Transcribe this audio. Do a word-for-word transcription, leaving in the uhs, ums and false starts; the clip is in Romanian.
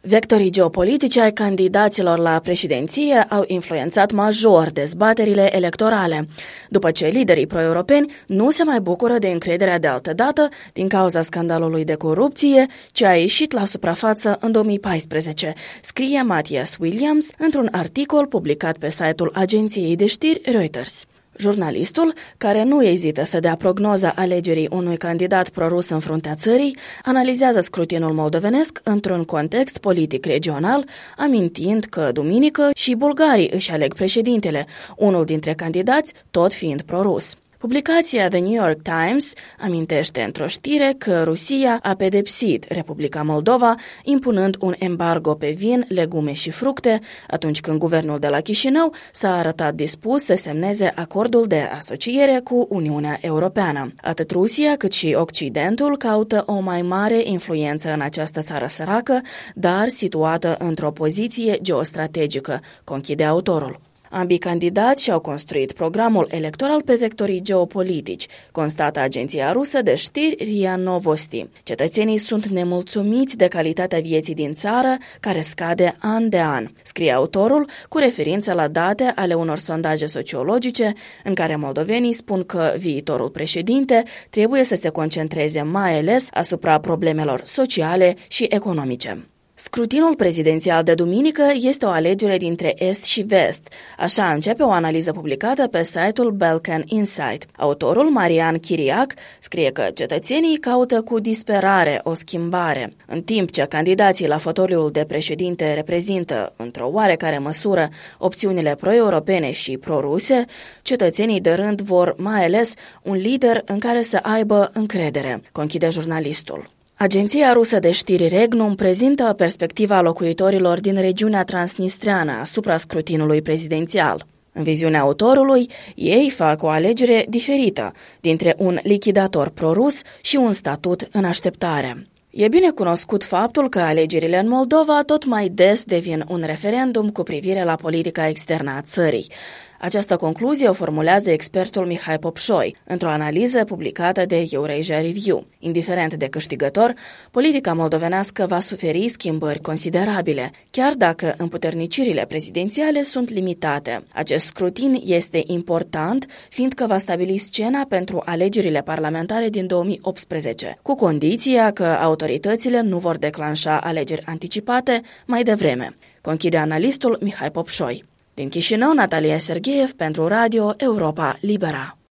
Vectorii geopolitici ai candidaților la președinție au influențat major dezbaterile electorale, după ce liderii pro-europeni nu se mai bucură de încrederea de altădată din cauza scandalului de corupție ce a ieșit la suprafață în două mii paisprezece, scrie Matthias Williams într-un articol publicat pe site-ul agenției de știri Reuters. Jurnalistul, care nu ezită să dea prognoza alegerii unui candidat prorus în fruntea țării, analizează scrutinul moldovenesc într-un context politic regional, amintind că duminică și bulgarii își aleg președintele, unul dintre candidați tot fiind prorus. Publicația The New York Times amintește într-o știre că Rusia a pedepsit Republica Moldova impunând un embargo pe vin, legume și fructe, atunci când guvernul de la Chișinău s-a arătat dispus să semneze acordul de asociere cu Uniunea Europeană. Atât Rusia cât și Occidentul caută o mai mare influență în această țară săracă, dar situată într-o poziție geostrategică, conchide autorul. Ambii candidați și-au construit programul electoral pe vectorii geopolitici, constată agenția rusă de știri R I A Novosti. Cetățenii sunt nemulțumiți de calitatea vieții din țară, care scade an de an, scrie autorul, cu referință la date ale unor sondaje sociologice, în care moldovenii spun că viitorul președinte trebuie să se concentreze mai ales asupra problemelor sociale și economice. Scrutinul prezidențial de duminică este o alegere dintre Est și Vest. Așa începe o analiză publicată pe site-ul Balkan Insight. Autorul, Marian Chiriac, scrie că cetățenii caută cu disperare o schimbare. În timp ce candidații la fotoliul de președinte reprezintă, într-o oarecare măsură, opțiunile pro-europene și pro-ruse, cetățenii de rând vor mai ales un lider în care să aibă încredere, conchide jurnalistul. Agenția rusă de știri Regnum prezintă perspectiva locuitorilor din regiunea transnistreană asupra scrutinului prezidențial. În viziunea autorului, ei fac o alegere diferită dintre un lichidator prorus și un statut în așteptare. E bine cunoscut faptul că alegerile în Moldova tot mai des devin un referendum cu privire la politica externă a țării. Această concluzie o formulează expertul Mihai Popșoi, într-o analiză publicată de Eurasia Review. Indiferent de câștigător, politica moldovenească va suferi schimbări considerabile, chiar dacă împuternicirile prezidențiale sunt limitate. Acest scrutin este important, fiindcă va stabili scena pentru alegerile parlamentare din două mii optsprezece, cu condiția că autoritățile nu vor declanșa alegeri anticipate mai devreme, conchide analistul Mihai Popșoi. Din Chișinău, Natalia Sergeev pentru Radio Europa Libera.